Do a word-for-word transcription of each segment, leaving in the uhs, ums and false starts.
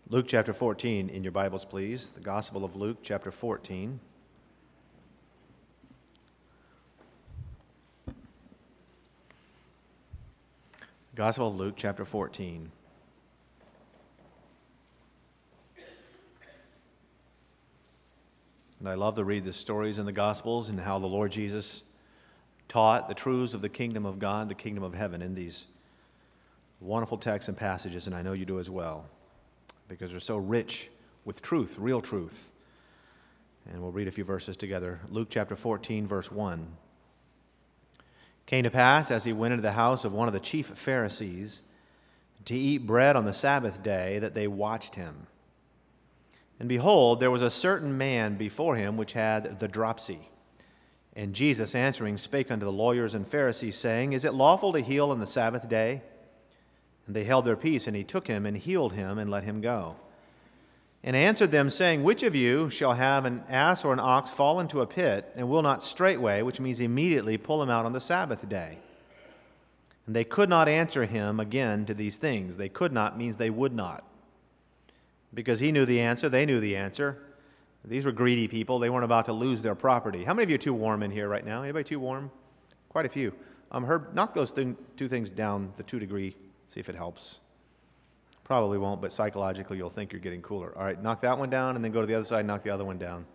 Luke chapter fourteen in your Bibles, please. The Gospel of Luke chapter fourteen. Gospel of Luke chapter fourteen. And I love to read the stories in the Gospels and how the Lord Jesus taught the truths of the kingdom of God, the kingdom of heaven in these wonderful texts and passages, and I know you do as well, because they're so rich with truth, real truth. And we'll read a few verses together. Luke chapter fourteen, verse one. It came to pass, as he went into the house of one of the chief Pharisees to eat bread on the Sabbath day, that they watched him. And behold, there was a certain man before him which had the dropsy. And Jesus answering spake unto the lawyers and Pharisees, saying, Is it lawful to heal on the Sabbath day? And they held their peace, and he took him and healed him and let him go. And answered them, saying, Which of you shall have an ass or an ox fall into a pit, and will not straightway, which means immediately, pull him out on the Sabbath day? And they could not answer him again to these things. They could not means they would not. Because he knew the answer, they knew the answer. These were greedy people. They weren't about to lose their property. How many of you are too warm in here right now? Anybody too warm? Quite a few. Um, Herb, knock those thing, two things down, the two degree. See if it helps. Probably won't, but psychologically you'll think you're getting cooler. All right, knock that one down and then go to the other side and knock the other one down.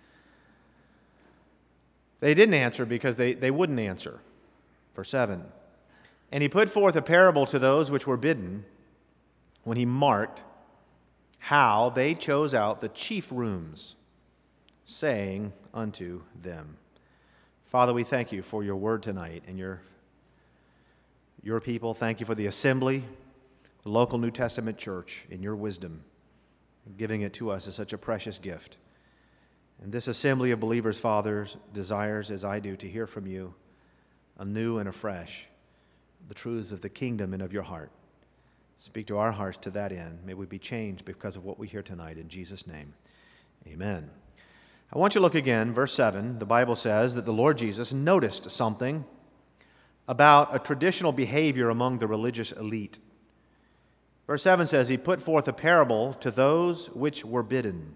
They didn't answer because they, they wouldn't answer. Verse seven. And he put forth a parable to those which were bidden when he marked how they chose out the chief rooms, saying unto them. Father, we thank you for your word tonight and your Your people. Thank you for the assembly, the local New Testament church, in your wisdom, giving it to us as such a precious gift. And this assembly of believers, fathers, desires, as I do, to hear from you anew and afresh the truths of the kingdom and of your heart. Speak to our hearts to that end. May we be changed because of what we hear tonight. In Jesus' name, amen. I want you to look again, verse seven. The Bible says that the Lord Jesus noticed something about a traditional behavior among the religious elite. Verse seven says, He put forth a parable to those which were bidden,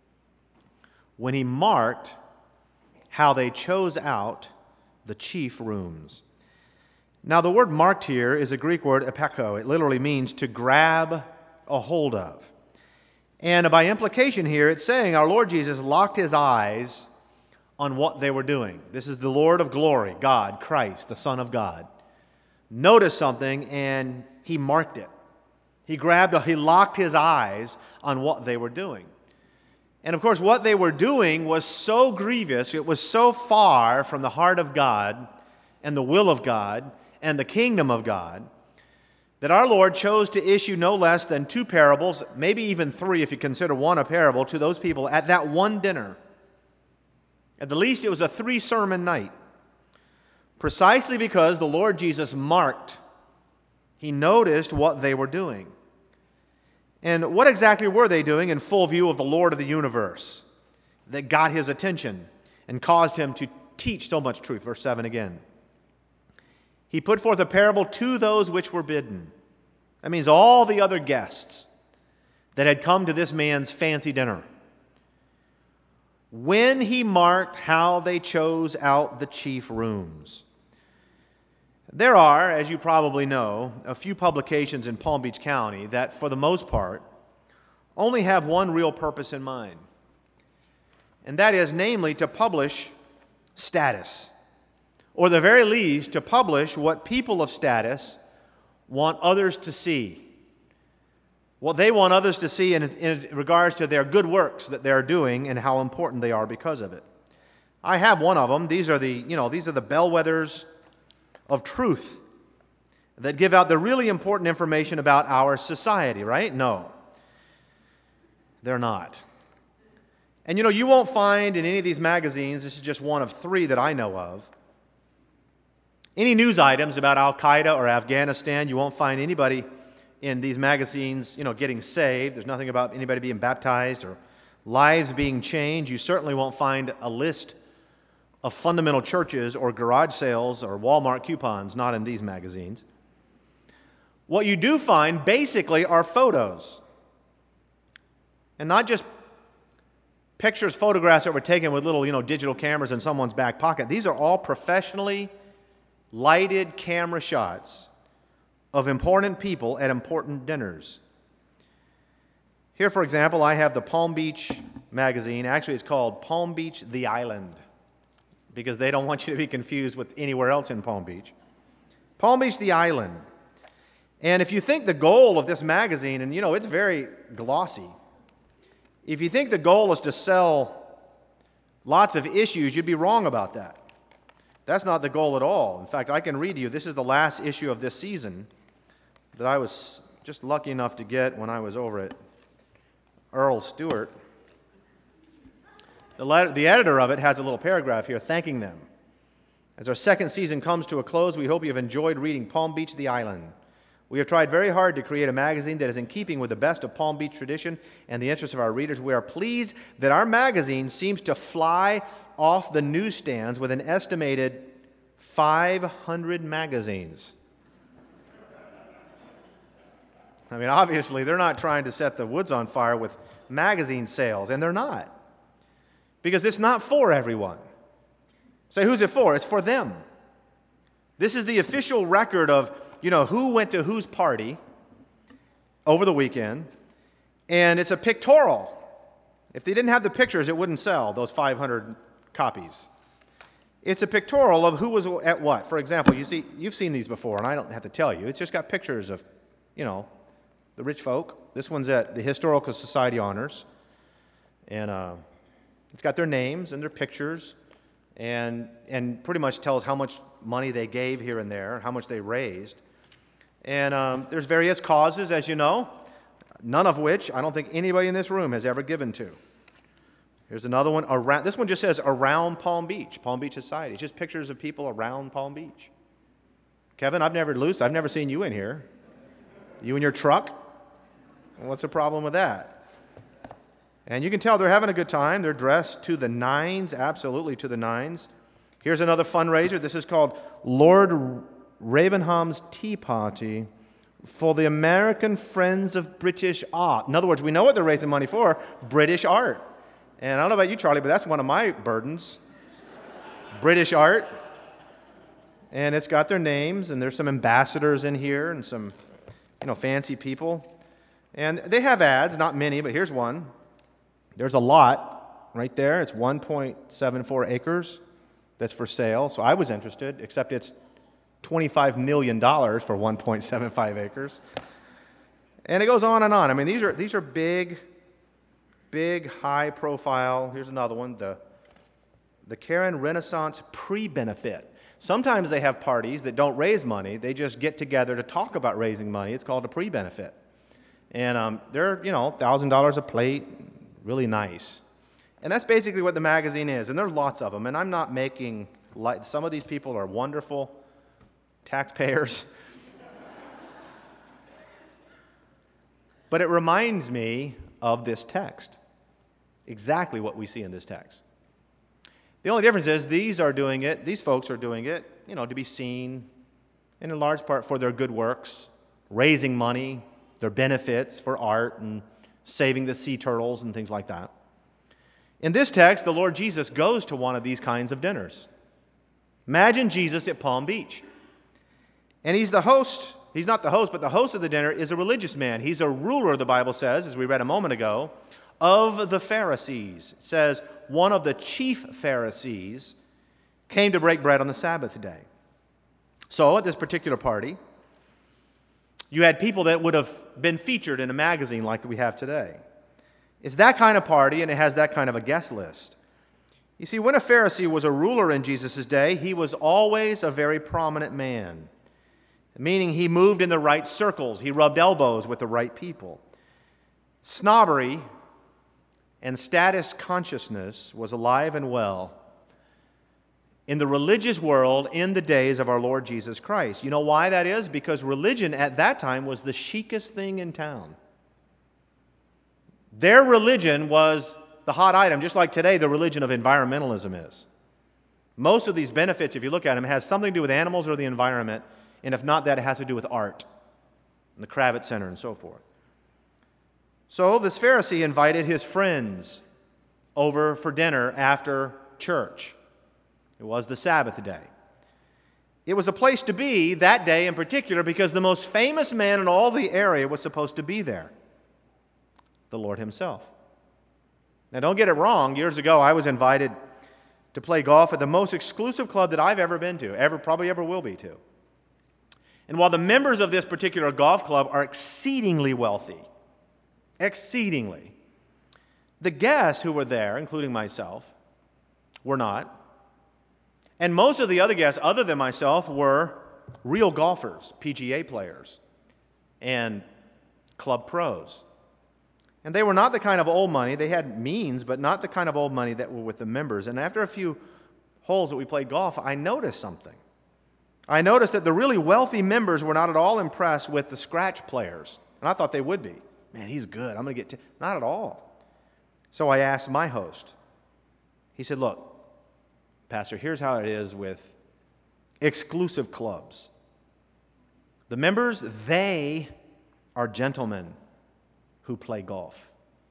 when he marked how they chose out the chief rooms. Now, the word marked here is a Greek word, epeko. It literally means to grab a hold of. And by implication here, it's saying our Lord Jesus locked his eyes on what they were doing. This is the Lord of glory, God, Christ, the Son of God. Noticed something and he marked it. He grabbed, he locked his eyes on what they were doing. And of course, what they were doing was so grievous, it was so far from the heart of God and the will of God and the kingdom of God, that our Lord chose to issue no less than two parables, maybe even three if you consider one a parable, to those people at that one dinner. At the least, it was a three-sermon night, precisely because the Lord Jesus marked. He noticed what they were doing. And what exactly were they doing in full view of the Lord of the universe that got his attention and caused him to teach so much truth? Verse seven again. He put forth a parable to those which were bidden. That means all the other guests that had come to this man's fancy dinner. When he marked how they chose out the chief rooms. There are, as you probably know, a few publications in Palm Beach County that, for the most part, only have one real purpose in mind. And that is, namely, to publish status. Or, at the very least, to publish what people of status want others to see. What they want others to see in, in regards to their good works that they're doing and how important they are because of it. I have one of them. These are the, you know, these are the bellwethers of truth that give out the really important information about our society, right? No, they're not. And you know, you won't find in any of these magazines, this is just one of three that I know of, any news items about Al-Qaeda or Afghanistan. You won't find anybody in these magazines, you know, getting saved. There's nothing about anybody being baptized or lives being changed. You certainly won't find a list of fundamental churches or garage sales or Walmart coupons, not in these magazines. What you do find basically are photos And not just pictures, photographs that were taken with little, you know, digital cameras in someone's back pocket. These are all professionally lighted camera shots of important people at important dinners. Here, for example, I have the Palm Beach magazine. Actually, it's called Palm Beach the Island, because they don't want you to be confused with anywhere else in Palm Beach. Palm Beach the Island. And if you think the goal of this magazine, and you know, it's very glossy, if you think the goal is to sell lots of issues, you'd be wrong about that. That's not the goal at all. In fact, I can read to you, this is the last issue of this season that I was just lucky enough to get when I was over at Earl Stewart. The, letter, the editor of it has a little paragraph here thanking them. As our second season comes to a close, we hope you have enjoyed reading Palm Beach the Island. We have tried very hard to create a magazine that is in keeping with the best of Palm Beach tradition and the interests of our readers. We are pleased that our magazine seems to fly off the newsstands with an estimated five hundred magazines. I mean, obviously, they're not trying to set the woods on fire with magazine sales, and they're not. Because it's not for everyone. Say, who's it for? It's for them. This is the official record of, you know, who went to whose party over the weekend, and it's a pictorial. If they didn't have the pictures, it wouldn't sell, those five hundred copies. It's a pictorial of who was at what. For example, you see, you've seen these before, and I don't have to tell you. It's just got pictures of, you know, the rich folk. This one's at the Historical Society Honors, and uh, it's got their names and their pictures, and and pretty much tells how much money they gave here and there, how much they raised. And um, there's various causes, as you know, none of which I don't think anybody in this room has ever given to. Here's another one. Around, this one just says around Palm Beach, Palm Beach Society. It's just pictures of people around Palm Beach. Kevin, I've never, Luce, I've never seen you in here. You in your truck? What's the problem with that? And you can tell they're having a good time. They're dressed to the nines, absolutely to the nines. Here's another fundraiser. This is called Lord Ravenham's Tea Party for the American Friends of British Art. In other words, we know what they're raising money for, British art. And I don't know about you, Charlie, but that's one of my burdens. British art. And it's got their names, and there's some ambassadors in here and some, you know, fancy people. And they have ads, not many, but here's one. There's a lot right there. It's one point seven four acres that's for sale. So I was interested, except it's twenty-five million dollars for one point seven five acres. And it goes on and on. I mean, these are these are big, big, high-profile. Here's another one, the, the Karen Renaissance Pre-Benefit. Sometimes they have parties that don't raise money. They just get together to talk about raising money. It's called a pre-benefit. And um, they're, you know, one thousand dollars a plate, really nice. And that's basically what the magazine is. And there are lots of them. And I'm not making light. Some of these people are wonderful taxpayers. But it reminds me of this text. Exactly what we see in this text. The only difference is these are doing it, these folks are doing it, you know, to be seen, and in large part for their good works, raising money, their benefits for art and saving the sea turtles and things like that. In this text, the Lord Jesus goes to one of these kinds of dinners. Imagine Jesus at Palm Beach. And he's the host, he's not the host, but the host of the dinner is a religious man. He's a ruler, the Bible says, as we read a moment ago, of the Pharisees. It says one of the chief Pharisees came to break bread on the Sabbath day. So at this particular party, you had people that would have been featured in a magazine like we have today. It's that kind of party, and it has that kind of a guest list. You see, when a Pharisee was a ruler in Jesus' day, he was always a very prominent man, meaning he moved in the right circles. He rubbed elbows with the right people. Snobbery and status consciousness was alive and well in the religious world in the days of our Lord Jesus Christ. You know why that is? Because religion at that time was the chicest thing in town. Their religion was the hot item, just like today the religion of environmentalism is. Most of these benefits, if you look at them, has something to do with animals or the environment, and if not that, it has to do with art and the Kravitz Center and so forth. So this Pharisee invited his friends over for dinner after church. It was the Sabbath day. It was a place to be that day in particular because the most famous man in all the area was supposed to be there, the Lord himself. Now don't get it wrong, years ago I was invited to play golf at the most exclusive club that I've ever been to, ever probably ever will be to. And while the members of this particular golf club are exceedingly wealthy, exceedingly, the guests who were there, including myself, were not. And most of the other guests, other than myself, were real golfers, P G A players, and club pros. And they were not the kind of old money. They had means, but not the kind of old money that were with the members. And after a few holes that we played golf, I noticed something. I noticed that the really wealthy members were not at all impressed with the scratch players. And I thought they would be. Man, he's good. I'm going to get to... Not at all. So I asked my host. He said, look, Pastor, here's how it is with exclusive clubs. The members, they are gentlemen who play golf.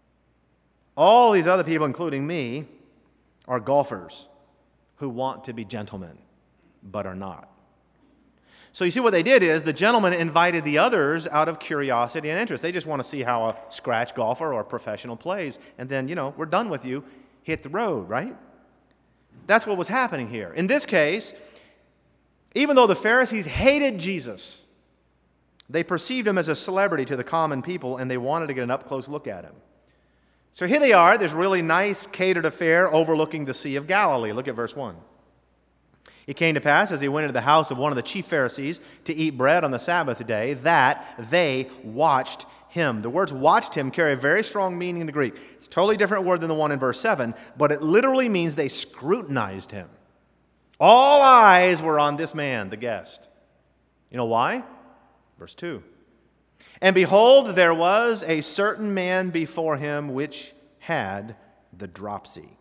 All these other people, including me, are golfers who want to be gentlemen, but are not. So you see what they did is the gentleman invited the others out of curiosity and interest. They just want to see how a scratch golfer or a professional plays. And then, you know, we're done with you. Hit the road, right? That's what was happening here. In this case, even though the Pharisees hated Jesus, they perceived him as a celebrity to the common people, and they wanted to get an up-close look at him. So here they are, this really nice catered affair overlooking the Sea of Galilee. Look at verse one. It came to pass, as he went into the house of one of the chief Pharisees to eat bread on the Sabbath day, that they watched him. The words watched him carry a very strong meaning in the Greek. It's a totally different word than the one in verse seven, but it literally means they scrutinized him. All eyes were on this man, the guest. You know why? Verse two. And behold, there was a certain man before him which had the dropsy.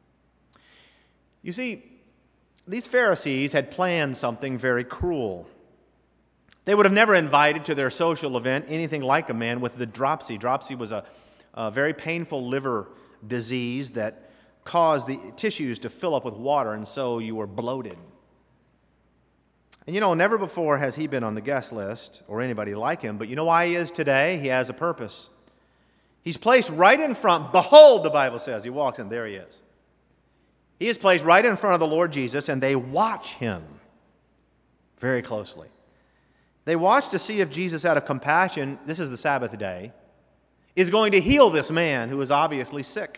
You see, these Pharisees had planned something very cruel. They would have never invited to their social event anything like a man with the dropsy. Dropsy was a, a very painful liver disease that caused the tissues to fill up with water, and so you were bloated. And you know, never before has he been on the guest list, or anybody like him, but you know why he is today? He has a purpose. He's placed right in front. Behold, the Bible says. He walks in, there he is. He is placed right in front of the Lord Jesus, and they watch him very closely. They watch to see if Jesus, out of compassion, this is the Sabbath day, is going to heal this man who is obviously sick.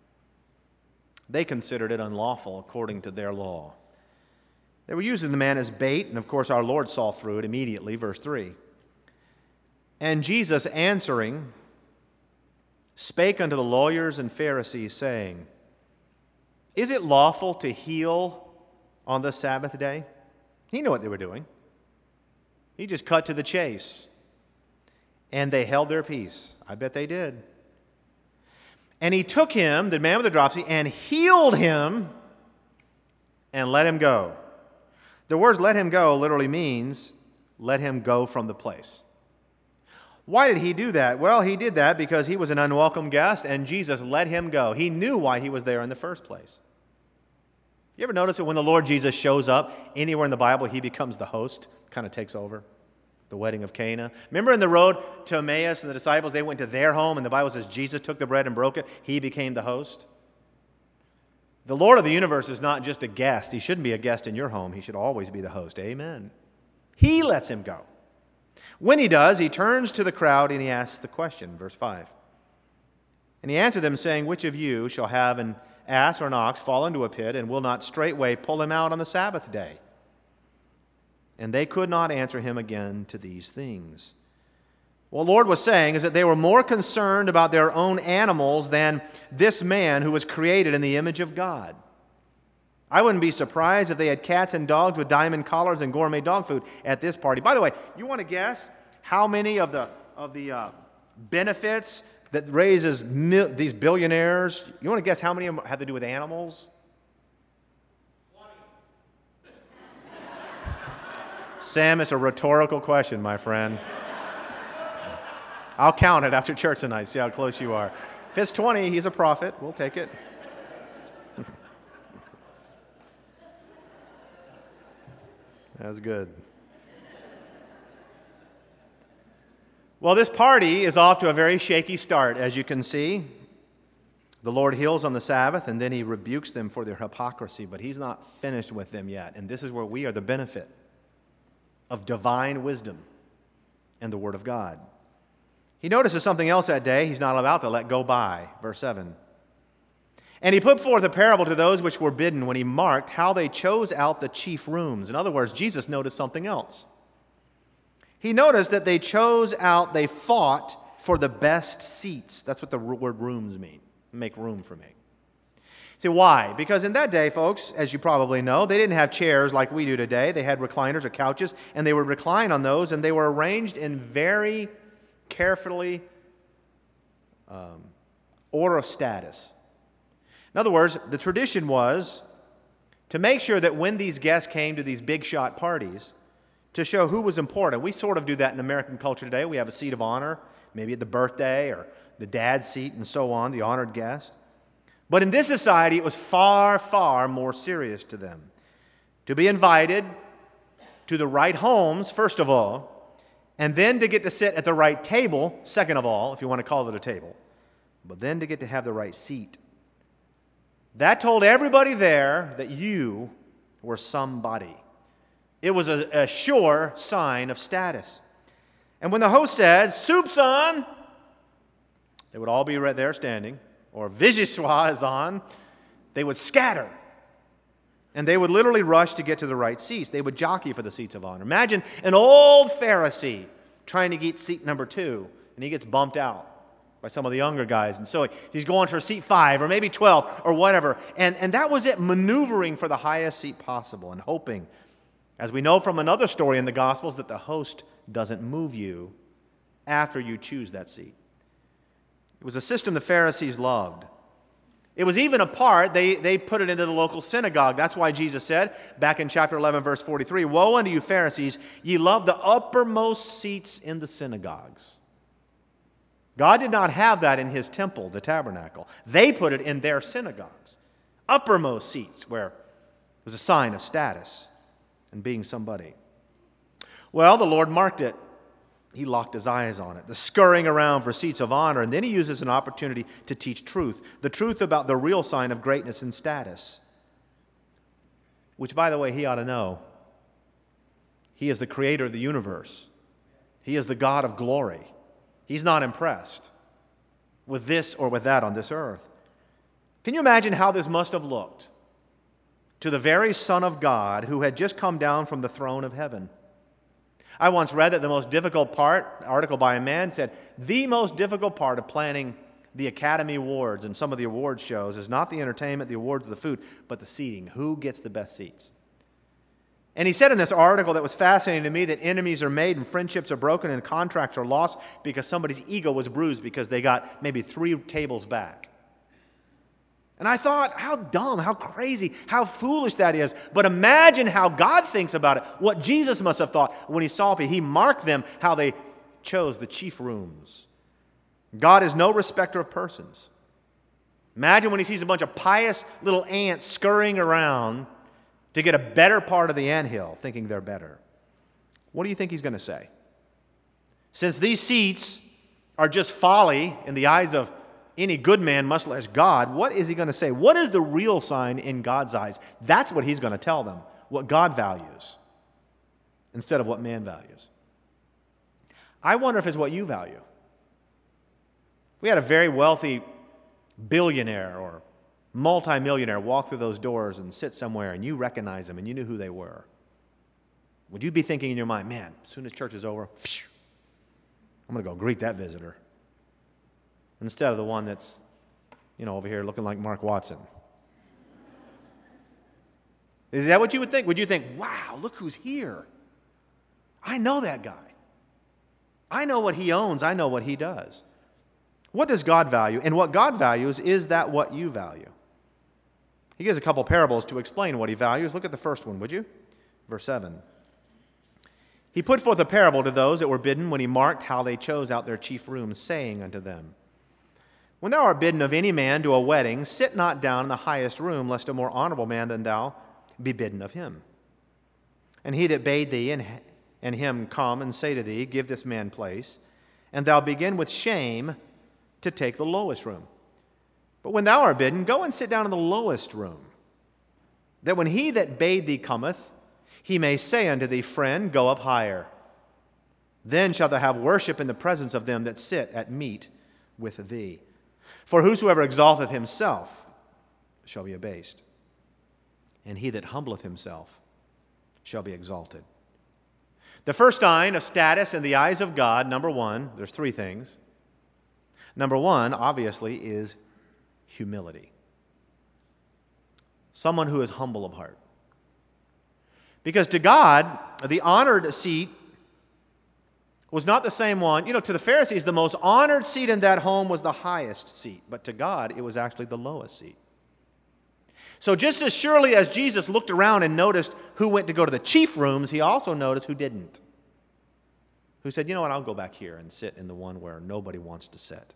They considered it unlawful according to their law. They were using the man as bait, and of course our Lord saw through it immediately, verse three. And Jesus answering spake unto the lawyers and Pharisees, saying, Is it lawful to heal on the Sabbath day? He knew what they were doing. He just cut to the chase. And they held their peace. I bet they did. And he took him, the man with the dropsy, and healed him and let him go. The words let him go literally means let him go from the place. Why did he do that? Well, he did that because he was an unwelcome guest and Jesus let him go. He knew why he was there in the first place. You ever notice that when the Lord Jesus shows up anywhere in the Bible, he becomes the host, kind of takes over? The wedding of Cana. Remember in the road to Emmaus and the disciples, they went to their home and the Bible says Jesus took the bread and broke it. He became the host. The Lord of the universe is not just a guest. He shouldn't be a guest in your home. He should always be the host. Amen. He lets him go. When he does, he turns to the crowd and he asks the question, verse five. And he answered them, saying, Which of you shall have an ass or an ox fall into a pit and will not straightway pull him out on the Sabbath day? And they could not answer him again to these things. What the Lord was saying is that they were more concerned about their own animals than this man who was created in the image of God. I wouldn't be surprised if they had cats and dogs with diamond collars and gourmet dog food at this party. By the way, you want to guess how many of the, of the uh, benefits that raises mil- these billionaires, you want to guess how many of them have to do with animals? Sam, it's a rhetorical question, my friend. I'll count it after church tonight, see how close you are. If it's twenty, he's a prophet. We'll take it. That's good. Well, this party is off to a very shaky start, as you can see. The Lord heals on the Sabbath, and then he rebukes them for their hypocrisy, but he's not finished with them yet. And this is where we are the benefit of divine wisdom and the Word of God. He notices something else that day he's not allowed to let go by. Verse seven. And he put forth a parable to those which were bidden when he marked how they chose out the chief rooms. In other words, Jesus noticed something else. He noticed that they chose out, they fought for the best seats. That's what the word rooms mean. Make room for me. See, why? Because in that day, folks, as you probably know, they didn't have chairs like we do today. They had recliners or couches, and they would recline on those, and they were arranged in very carefully um, order of status. In other words, the tradition was to make sure that when these guests came to these big shot parties, to show who was important. We sort of do that in American culture today. We have a seat of honor, maybe at the birthday or the dad's seat and so on, the honored guest. But in this society, it was far, far more serious to them. To be invited to the right homes, first of all, and then to get to sit at the right table, second of all, if you want to call it a table, but then to get to have the right seat. That told everybody there that you were somebody. It was a, a sure sign of status. And when the host said, "Soup's on," they would all be right there standing, or "Vichyssoise is on," they would scatter. And they would literally rush to get to the right seats. They would jockey for the seats of honor. Imagine an old Pharisee trying to get seat number two, and he gets bumped out by some of the younger guys. And so he's going for seat five or maybe twelve or whatever. And, and that was it, maneuvering for the highest seat possible and hoping, as we know from another story in the Gospels, that the host doesn't move you after you choose that seat. It was a system the Pharisees loved. It was even a part, they, they put it into the local synagogue. That's why Jesus said, back in chapter eleven, verse forty-three, "Woe unto you, Pharisees, ye love the uppermost seats in the synagogues." God did not have that in his temple, the tabernacle. They put it in their synagogues. Uppermost seats, where it was a sign of status and being somebody. Well, the Lord marked it. He locked his eyes on it. The scurrying around for seats of honor, and then he uses an opportunity to teach truth. The truth about the real sign of greatness and status. Which, by the way, he ought to know. He is the creator of the universe. He is the God of glory. He's not impressed with this or with that on this earth. Can you imagine how this must have looked to the very Son of God who had just come down from the throne of heaven? I once read that the most difficult part, an article by a man said, the most difficult part of planning the Academy Awards and some of the award shows is not the entertainment, the awards, or the food, but the seating. Who gets the best seats? And he said in this article that was fascinating to me that enemies are made and friendships are broken and contracts are lost because somebody's ego was bruised because they got maybe three tables back. And I thought, how dumb, how crazy, how foolish that is. But imagine how God thinks about it, what Jesus must have thought when he saw people. He marked them how they chose the chief rooms. God is no respecter of persons. Imagine when he sees a bunch of pious little ants scurrying around to get a better part of the anthill, thinking they're better. What do you think he's going to say? Since these seats are just folly in the eyes of any good man must bless God, what is he going to say? What is the real sign in God's eyes? That's what he's going to tell them, what God values instead of what man values. I wonder if it's what you value. We had a very wealthy billionaire or multimillionaire walk through those doors and sit somewhere and you recognize them and you knew who they were. Would you be thinking in your mind, man, as soon as church is over, I'm going to go greet that visitor? Instead of the one that's, you know, over here looking like Mark Watson. Is that what you would think? Would you think, wow, look who's here? I know that guy. I know what he owns. I know what he does. What does God value? And what God values, is that what you value? He gives a couple parables to explain what he values. Look at the first one, would you? Verse seven. He put forth a parable to those that were bidden when he marked how they chose out their chief rooms, saying unto them, When thou art bidden of any man to a wedding, sit not down in the highest room, lest a more honorable man than thou be bidden of him. And he that bade thee and, and him come and say to thee, Give this man place, and thou begin with shame to take the lowest room. But when thou art bidden, go and sit down in the lowest room, that when he that bade thee cometh, he may say unto thee, Friend, go up higher. Then shalt thou have worship in the presence of them that sit at meat with thee. For whosoever exalteth himself shall be abased, and he that humbleth himself shall be exalted. The first sign of status in the eyes of God, number one, there's three things. Number one, obviously, is humility. Someone who is humble of heart. Because to God, the honored seat was not the same one. You know, to the Pharisees, the most honored seat in that home was the highest seat. But to God, it was actually the lowest seat. So just as surely as Jesus looked around and noticed who went to go to the chief rooms, he also noticed who didn't. Who said, you know what, I'll go back here and sit in the one where nobody wants to sit.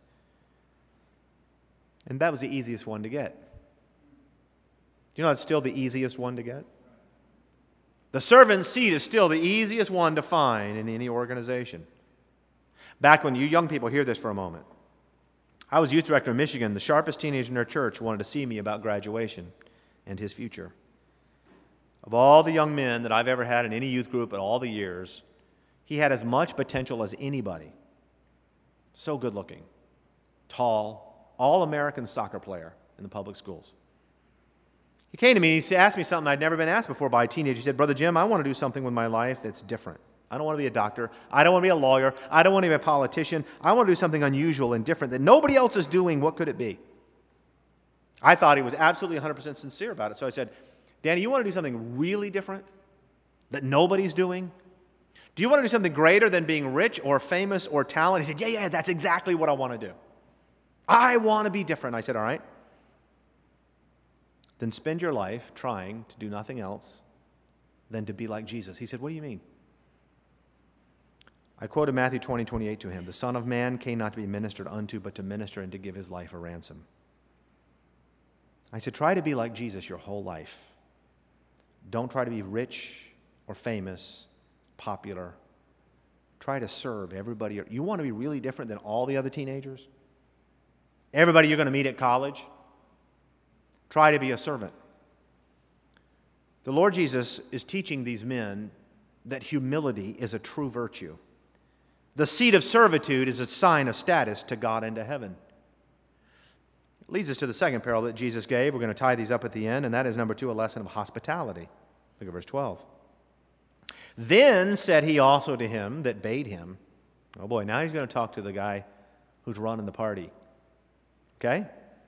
And that was the easiest one to get. Do you know that's still the easiest one to get? The servant's seat is still the easiest one to find in any organization. Back when you young people hear this for a moment. I was youth director in Michigan. The sharpest teenager in our church wanted to see me about graduation and his future. Of all the young men that I've ever had in any youth group in all the years, he had as much potential as anybody. So good looking, tall, all-American soccer player in the public schools. He came to me and he asked me something I'd never been asked before by a teenager. He said, Brother Jim, I want to do something with my life that's different. I don't want to be a doctor. I don't want to be a lawyer. I don't want to be a politician. I want to do something unusual and different that nobody else is doing. What could it be? I thought he was absolutely one hundred percent sincere about it. So I said, Danny, you want to do something really different that nobody's doing? Do you want to do something greater than being rich or famous or talented? He said, yeah, yeah, that's exactly what I want to do. I want to be different. I said, all right. Then spend your life trying to do nothing else than to be like Jesus. He said, what do you mean? I quoted Matthew twenty, twenty-eight to him. The Son of Man came not to be ministered unto, but to minister and to give his life a ransom. I said, try to be like Jesus your whole life. Don't try to be rich or famous, popular. Try to serve everybody. You want to be really different than all the other teenagers? Everybody you're going to meet at college? Try to be a servant. The Lord Jesus is teaching these men that humility is a true virtue. The seat of servitude is a sign of status to God and to heaven. It leads us to the second parable that Jesus gave. We're going to tie these up at the end, and that is number two, a lesson of hospitality. Look at verse twelve. Then said he also to him that bade him, oh boy, now he's going to talk to the guy who's running the party. Okay?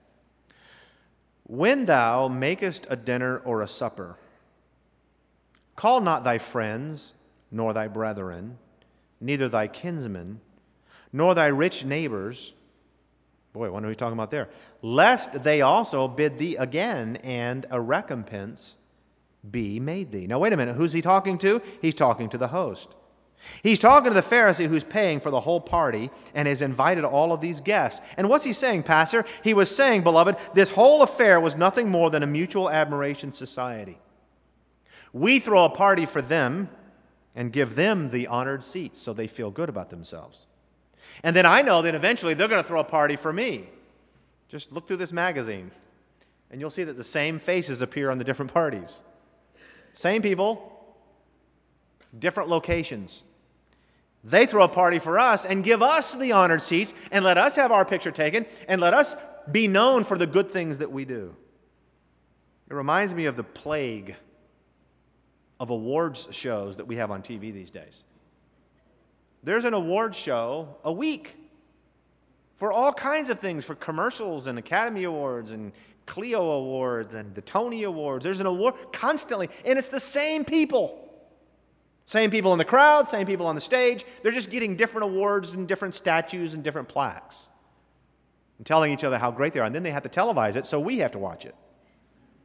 When thou makest a dinner or a supper, call not thy friends, nor thy brethren, neither thy kinsmen, nor thy rich neighbors. Boy, what are we talking about there? Lest they also bid thee again, and a recompense be made thee. Now, wait a minute. Who's he talking to? He's talking to the host. He's talking to the Pharisee who's paying for the whole party and has invited all of these guests. And what's he saying, Pastor? He was saying, beloved, this whole affair was nothing more than a mutual admiration society. We throw a party for them and give them the honored seats so they feel good about themselves. And then I know that eventually they're going to throw a party for me. Just look through this magazine, and you'll see that the same faces appear on the different parties. Same people, different locations. They throw a party for us and give us the honored seats and let us have our picture taken and let us be known for the good things that we do. It reminds me of the plague of awards shows that we have on T V these days. There's an awards show a week for all kinds of things, for commercials and Academy Awards and Clio Awards and the Tony Awards. There's an award constantly, and it's the same people. Same people in the crowd, same people on the stage. They're just getting different awards and different statues and different plaques and telling each other how great they are. And then they have to televise it, so we have to watch it,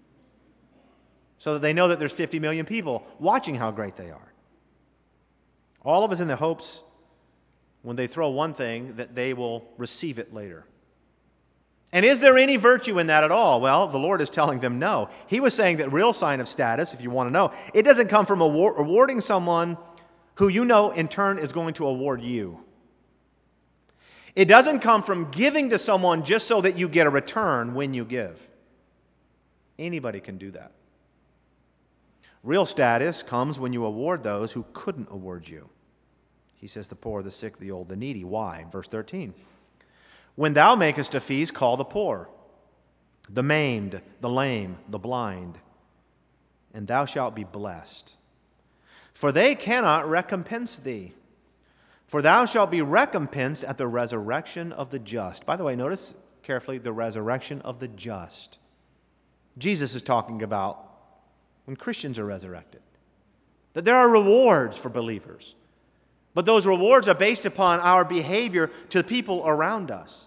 so that they know that there's fifty million people watching how great they are. All of us in the hopes, when they throw one thing, that they will receive it later. And is there any virtue in that at all? Well, the Lord is telling them no. He was saying that real sign of status, if you want to know, it doesn't come from award, awarding someone who you know in turn is going to award you. It doesn't come from giving to someone just so that you get a return when you give. Anybody can do that. Real status comes when you award those who couldn't award you. He says the poor, the sick, the old, the needy. Why? Verse thirteen. When thou makest a feast, call the poor, the maimed, the lame, the blind, and thou shalt be blessed. For they cannot recompense thee. For thou shalt be recompensed at the resurrection of the just. By the way, notice carefully the resurrection of the just. Jesus is talking about when Christians are resurrected, that there are rewards for believers. But those rewards are based upon our behavior to the people around us.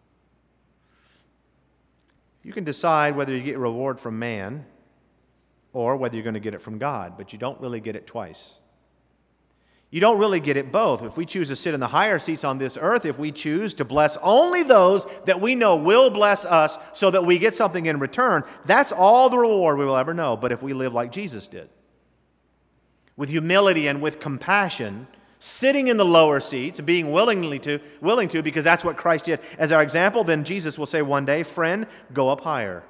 You can decide whether you get a reward from man or whether you're going to get it from God, but you don't really get it twice. You don't really get it both. If we choose to sit in the higher seats on this earth, if we choose to bless only those that we know will bless us so that we get something in return, that's all the reward we will ever know. But if we live like Jesus did, with humility and with compassion, sitting in the lower seats, being willingly to, willing to, because that's what Christ did as our example, then Jesus will say one day, friend, go up higher.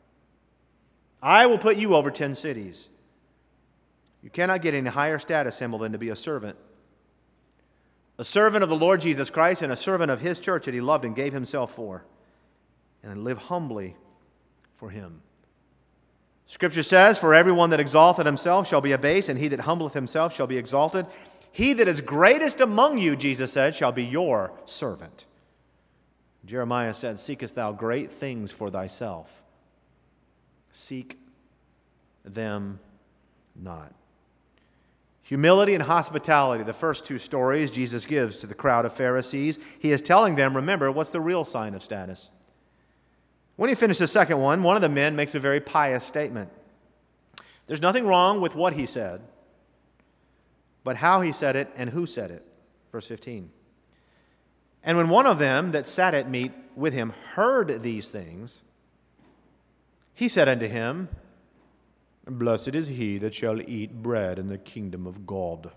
I will put you over ten cities. You cannot get any higher status symbol than to be a servant. A servant of the Lord Jesus Christ and a servant of His church that He loved and gave Himself for. And live humbly for Him. Scripture says, for everyone that exalteth himself shall be abased, and he that humbleth himself shall be exalted. He that is greatest among you, Jesus said, shall be your servant. Jeremiah said, seekest thou great things for thyself? Seek them not. Humility and hospitality, the first two stories Jesus gives to the crowd of Pharisees. He is telling them, remember, what's the real sign of status? When he finished the second one, one of the men makes a very pious statement. There's nothing wrong with what he said, but how he said it and who said it. Verse fifteen. And when one of them that sat at meat with him heard these things, he said unto him, blessed is he that shall eat bread in the kingdom of God.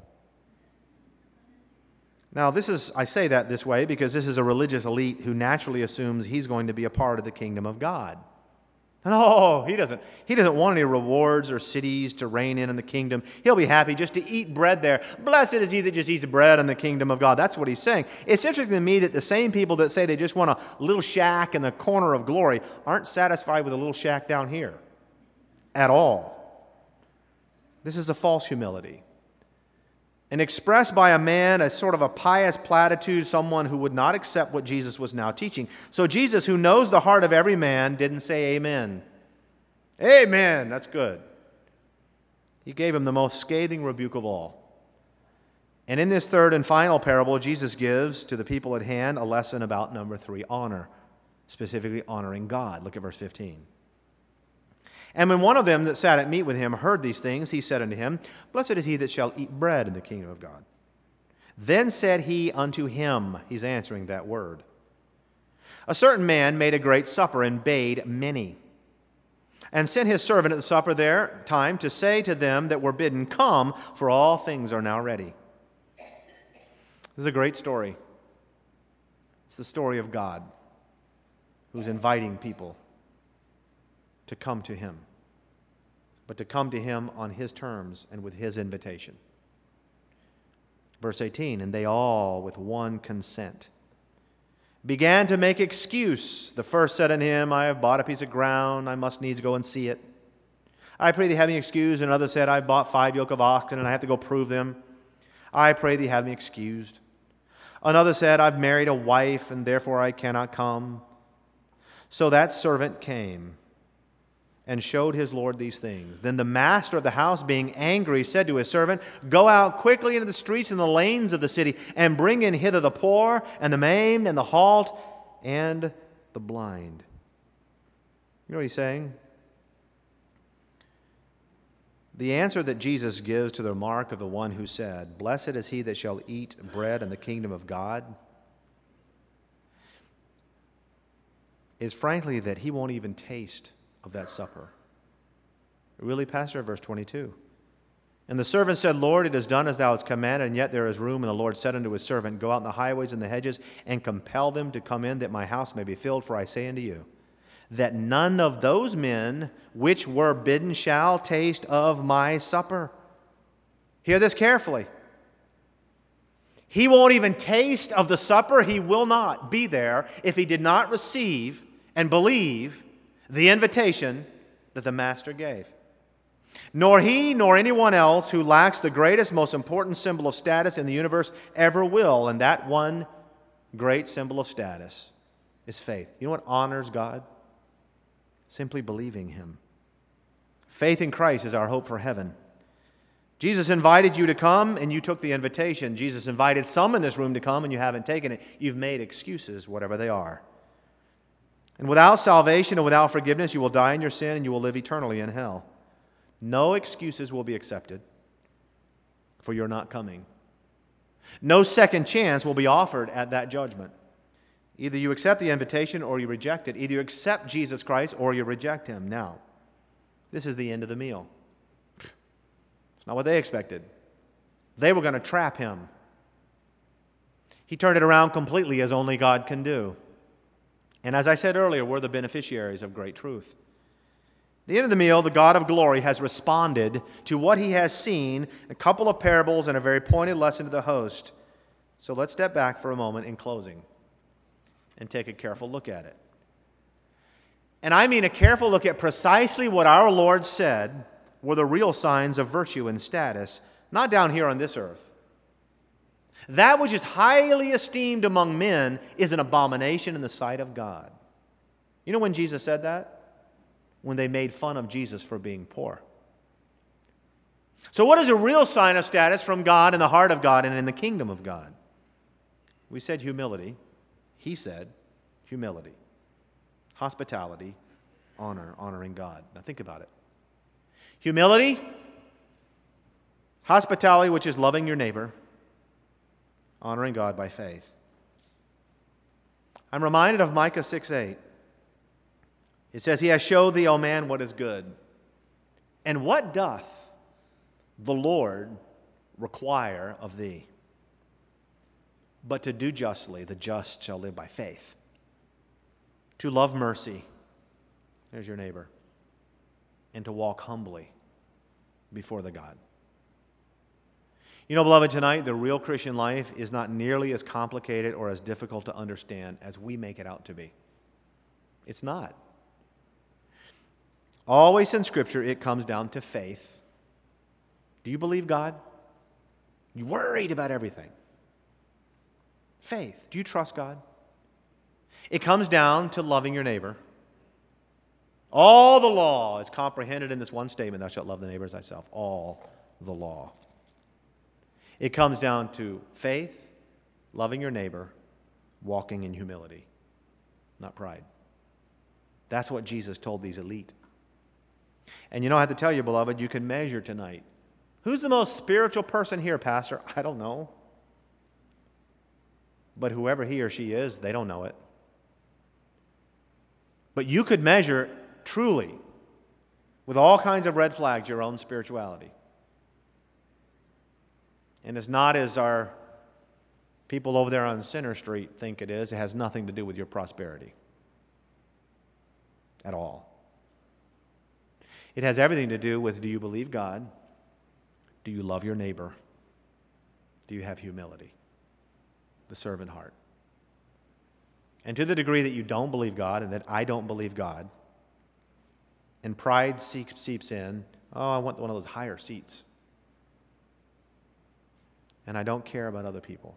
Now, this is, I say that this way because this is a religious elite who naturally assumes he's going to be a part of the kingdom of God. No, he doesn't. He doesn't want any rewards or cities to reign in in the kingdom. He'll be happy just to eat bread there. Blessed is he that just eats bread in the kingdom of God. That's what he's saying. It's interesting to me that the same people that say they just want a little shack in the corner of glory aren't satisfied with a little shack down here at all. This is a false humility. And expressed by a man as sort of a pious platitude, someone who would not accept what Jesus was now teaching. So Jesus, who knows the heart of every man, didn't say amen. Amen, that's good. He gave him the most scathing rebuke of all. And in this third and final parable, Jesus gives to the people at hand a lesson about number three, honor, specifically honoring God. Look at verse fifteen. And when one of them that sat at meat with him heard these things, he said unto him, blessed is he that shall eat bread in the kingdom of God. Then said he unto him, he's answering that word, a certain man made a great supper and bade many, and sent his servant at the supper there time to say to them that were bidden, come, for all things are now ready. This is a great story. It's the story of God who's inviting people to come to Him, but to come to Him on His terms and with His invitation. Verse eighteen, and they all with one consent began to make excuse. The first said unto him, I have bought a piece of ground, I must needs go and see it. I pray thee have me excused. Another said, I have bought five yoke of oxen, and I have to go prove them. I pray thee have me excused. Another said, I've married a wife, and therefore I cannot come. So that servant came and showed his Lord these things. Then the master of the house, being angry, said to his servant, go out quickly into the streets and the lanes of the city, and bring in hither the poor, and the maimed, and the halt, and the blind. You know what he's saying? The answer that Jesus gives to the remark of the one who said, "Blessed is he that shall eat bread in the kingdom of God," is frankly that he won't even taste of that supper. Really, Pastor? Verse twenty-two. And the servant said, "Lord, it is done as thou hast commanded, and yet there is room." And the Lord said unto his servant, "Go out in the highways and the hedges, and compel them to come in, that my house may be filled. For I say unto you, that none of those men which were bidden shall taste of my supper." Hear this carefully. He won't even taste of the supper. He will not be there if he did not receive and believe the invitation that the Master gave. Nor he nor anyone else who lacks the greatest, most important symbol of status in the universe ever will. And that one great symbol of status is faith. You know what honors God? Simply believing him. Faith in Christ is our hope for heaven. Jesus invited you to come, and you took the invitation. Jesus invited some in this room to come, and you haven't taken it. You've made excuses, whatever they are. And without salvation and without forgiveness, you will die in your sin, and you will live eternally in hell. No excuses will be accepted for your not coming. No second chance will be offered at that judgment. Either you accept the invitation or you reject it. Either you accept Jesus Christ or you reject him. Now, this is the end of the meal. It's not what they expected. They were going to trap him. He turned it around completely, as only God can do. And as I said earlier, we're the beneficiaries of great truth. At the end of the meal, the God of glory has responded to what he has seen, a couple of parables and a very pointed lesson to the host. So let's step back for a moment in closing and take a careful look at it. And I mean a careful look at precisely what our Lord said were the real signs of virtue and status, not down here on this earth. That which is highly esteemed among men is an abomination in the sight of God. You know when Jesus said that? When they made fun of Jesus for being poor. So what is a real sign of status from God in the heart of God and in the kingdom of God? We said humility. He said humility. Hospitality, honor, honoring God. Now think about it. Humility, hospitality, which is loving your neighbor, honoring God by faith. I'm reminded of Micah six eight. It says, "He has showed thee, O man, what is good. And what doth the Lord require of thee? But to do justly, the just shall live by faith. To love mercy," there's your neighbor, "and to walk humbly before the God." You know, beloved, tonight, the real Christian life is not nearly as complicated or as difficult to understand as we make it out to be. It's not. Always in Scripture, it comes down to faith. Do you believe God? You worried about everything. Faith. Do you trust God? It comes down to loving your neighbor. All the law is comprehended in this one statement: "Thou shalt love the neighbor as thyself." All the law. It comes down to faith, loving your neighbor, walking in humility, not pride. That's what Jesus told these elite. And you know, I have to tell you, beloved, you can measure tonight. Who's the most spiritual person here, Pastor? I don't know. But whoever he or she is, they don't know it. But you could measure truly, with all kinds of red flags, your own spirituality. And it's not as our people over there on Center Street think it is. It has nothing to do with your prosperity at all. It has everything to do with, do you believe God? Do you love your neighbor? Do you have humility? The servant heart. And to the degree that you don't believe God and that I don't believe God, and pride seeps, seeps in, oh, I want one of those higher seats. And I don't care about other people.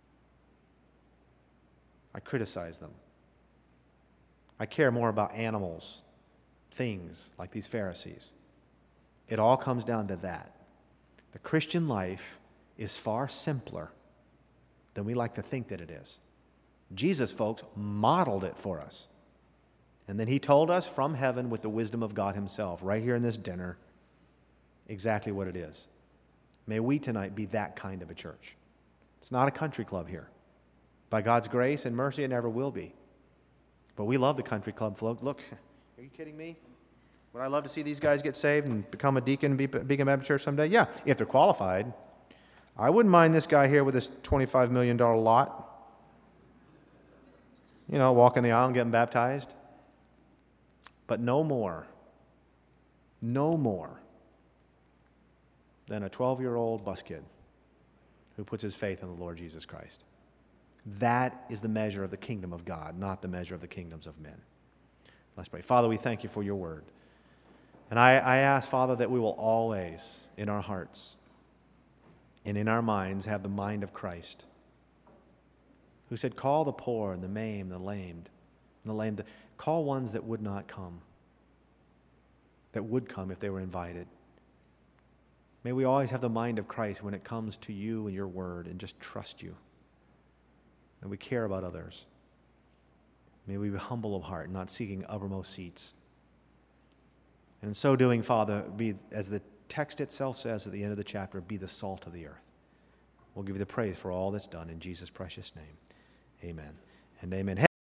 I criticize them. I care more about animals, things, like these Pharisees. It all comes down to that. The Christian life is far simpler than we like to think that it is. Jesus, folks, modeled it for us. And then he told us from heaven with the wisdom of God himself, right here in this dinner, exactly what it is. May we tonight be that kind of a church. It's not a country club here. By God's grace and mercy, it never will be. But we love the country club folk. Look, are you kidding me? Would I love to see these guys get saved and become a deacon in Beacon Baptist Church someday? Yeah, if they're qualified. I wouldn't mind this guy here with this twenty-five million dollars lot. You know, walking the aisle and getting baptized. But no more, no more than a twelve-year-old bus kid who puts his faith in the Lord Jesus Christ. That is the measure of the kingdom of God, not the measure of the kingdoms of men. Let's pray. Father, we thank you for your word. And I, I ask, Father, that we will always, in our hearts and in our minds, have the mind of Christ, who said, call the poor and the maimed, the lamed, and the lame. The, call ones that would not come, that would come if they were invited. May we always have the mind of Christ when it comes to you and your word, and just trust you. And we care about others. May we be humble of heart, not seeking uppermost seats. And in so doing, Father, be, as the text itself says at the end of the chapter, be the salt of the earth. We'll give you the praise for all that's done in Jesus' precious name. Amen and amen.